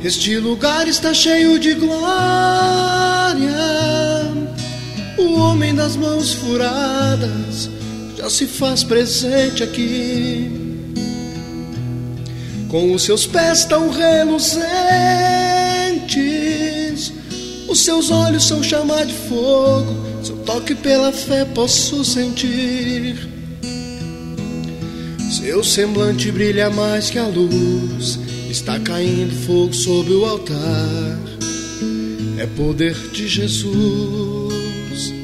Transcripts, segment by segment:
Este lugar está cheio de glória. O homem das mãos furadas já se faz presente aqui. Com os seus pés tão reluzentes, os seus olhos são chama de fogo. Seu toque pela fé posso sentir. Seu semblante brilha mais que a luz. Está caindo fogo sobre o altar. É poder de Jesus.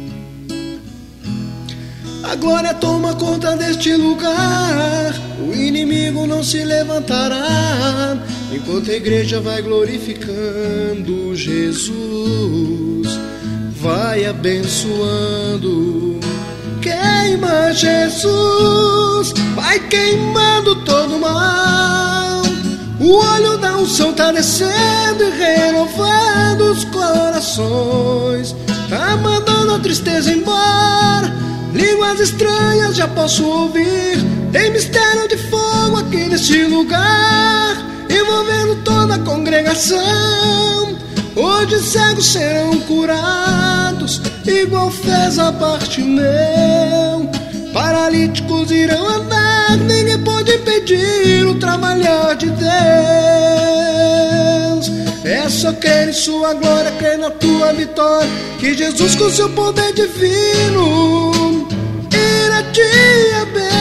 A glória toma conta deste lugar. O inimigo não se levantará enquanto a igreja vai glorificando Jesus. Vai abençoando. Queima Jesus, vai queimando todo o mal. O olho da unção tá descendo e renovando os corações. Tá mandando a tristeza embora. Línguas estranhas já posso ouvir. Tem mistério de fogo aqui neste lugar, envolvendo toda a congregação. Hoje cegos serão curados, igual fez a Bartimeu. Paralíticos irão andar, ninguém pode impedir o trabalhar de Deus. É só crer em sua glória, crer na tua vitória, que Jesus com seu poder divino irá te abençoar.